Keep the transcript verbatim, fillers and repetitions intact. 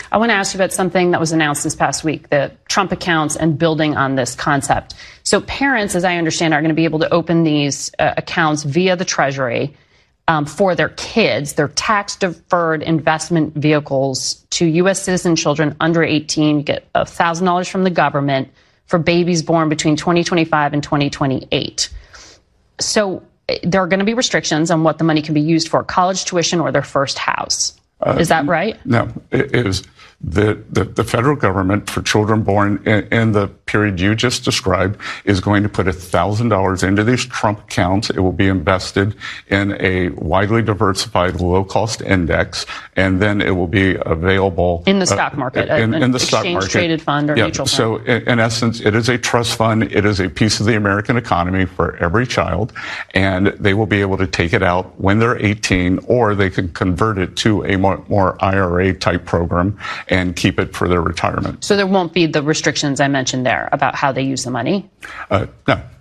I want to ask you about something that was announced this past week, the Trump accounts and building on this concept. So parents, as I understand, are going to be able to open these uh, accounts via the Treasury um, for their kids, their tax-deferred investment vehicles to U S citizen children under eighteen. You get one thousand dollars from the government for babies born between twenty twenty-five and twenty twenty-eight. So there are going to be restrictions on what the money can be used for, college tuition or their first house. Uh, Is that right? No, it is the, the, the federal government for children born in, in the period you just described is going to put one thousand dollars into these Trump accounts. It will be invested in a widely diversified low-cost index, and then it will be available in the stock market, uh, in, in, in the stock market, exchange-traded fund or yeah, mutual fund. So, in, in essence, it is a trust fund. It is a piece of the American economy for every child, and they will be able to take it out when they're eighteen, or they can convert it to a more, more I R A-type program and keep it for their retirement. So there won't be the restrictions I mentioned there about how they use the money? Uh, no.